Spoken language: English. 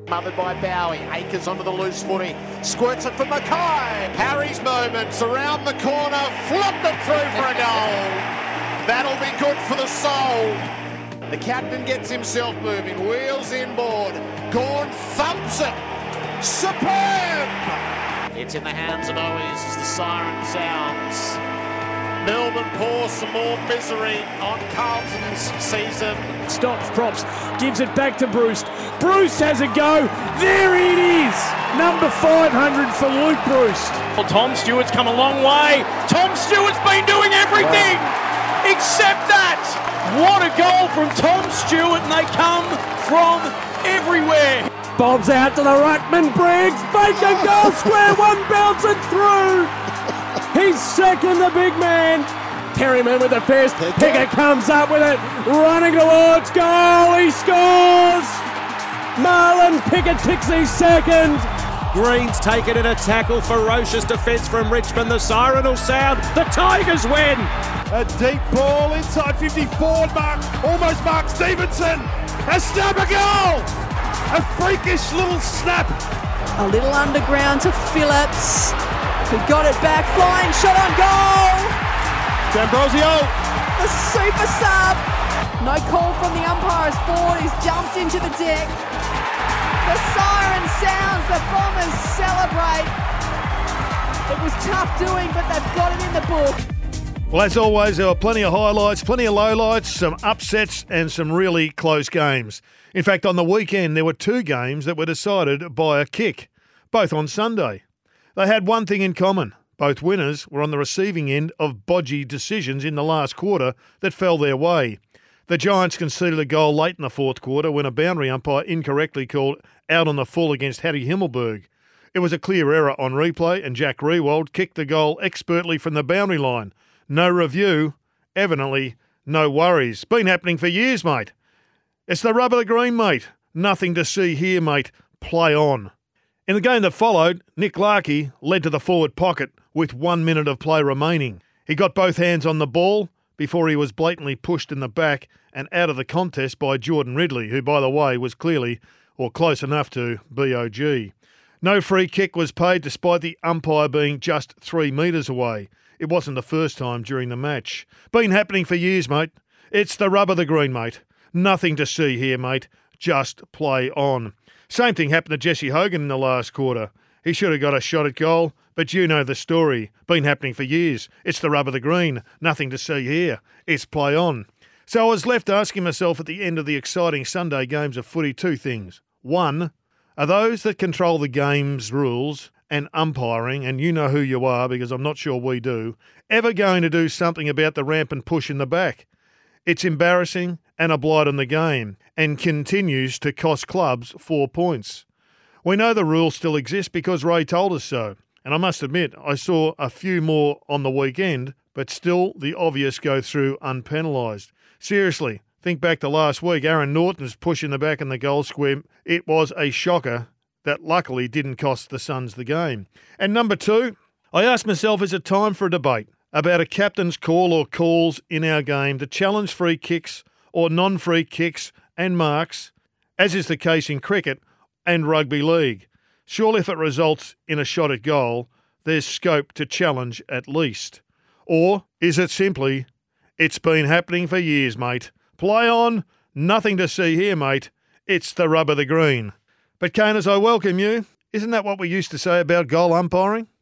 Mothered by Bowie. Akers onto the loose footy. Squirts it for Mackay. Harry's moments around the corner. Flopped it through for a goal. That'll be good for the soul. The captain gets himself moving. Wheels inboard. Gawn thumps it. Superb! It's in the hands of Owies as the siren sounds. Melbourne pours some more misery on Carlton's season. Stops, props, gives it back to Bruce. Bruce has a go. There it is. Number 500 for Luke Bruce. Well, Tom Stewart's come a long way. Tom Stewart's been doing everything except that. What a goal from Tom Stewart, and they come from everywhere. Bob's out to the ruckman. Briggs, Baker, goal square one, bounce it through. He's second, the big man. Perryman with the fist. Pickett comes up with it. Running towards goal. He scores. Marlon Pickett ticks his second. Green's taken in a tackle. Ferocious defence from Richmond. The siren will sound. The Tigers win. A deep ball inside 54. Almost Mark Stevenson. A snap, a goal. A freakish little snap. A little underground to Phillips. Who got it back, flying shot on goal! D'Ambrosio! The super sub! No call from the umpire as Ford is jumped into the deck. The siren sounds, the Bombers celebrate. It was tough doing, but they've got it in the book. Well, as always, there were plenty of highlights, plenty of lowlights, some upsets and some really close games. In fact, on the weekend, there were two games that were decided by a kick, both on Sunday. They had one thing in common. Both winners were on the receiving end of bodgy decisions in the last quarter that fell their way. The Giants conceded a goal late in the fourth quarter when a boundary umpire incorrectly called out on the full against Hattie Himmelberg. It was a clear error on replay, and Jack Riewoldt kicked the goal expertly from the boundary line. No review, evidently no worries. Been happening for years, mate. It's the rub of the green, mate. Nothing to see here, mate. Play on. In the game that followed, Nick Larkey led to the forward pocket with 1 minute of play remaining. He got both hands on the ball before he was blatantly pushed in the back and out of the contest by Jordan Ridley, who, by the way, was clearly or close enough to BOG. No free kick was paid despite the umpire being just 3 metres away. It wasn't the first time during the match. Been happening for years, mate. It's the rub of the green, mate. Nothing to see here, mate. Just play on. Same thing happened to Jesse Hogan in the last quarter. He should have got a shot at goal, but you know the story. Been happening for years. It's the rub of the green. Nothing to see here. It's play on. So I was left asking myself at the end of the exciting Sunday games of footy two things. One, are those that control the game's rules and umpiring, and you know who you are because I'm not sure we do, ever going to do something about the rampant push in the back? It's embarrassing and a blight on the game, and continues to cost clubs 4 points. We know the rules still exist because Ray told us so, and I must admit I saw a few more on the weekend, but still the obvious go through unpenalised. Seriously, think back to last week, Aaron Norton's push in the back in the goal square. It was a shocker that luckily didn't cost the Suns the game. And number two, I asked myself, is it time for a debate about a captain's call or calls in our game to challenge free kicks or non-free kicks and marks, as is the case in cricket and rugby league? Surely if it results in a shot at goal, there's scope to challenge at least. Or is it simply, it's been happening for years, mate. Play on, nothing to see here, mate. It's the rub of the green. But Caners, I welcome you. Isn't that what we used to say about goal umpiring?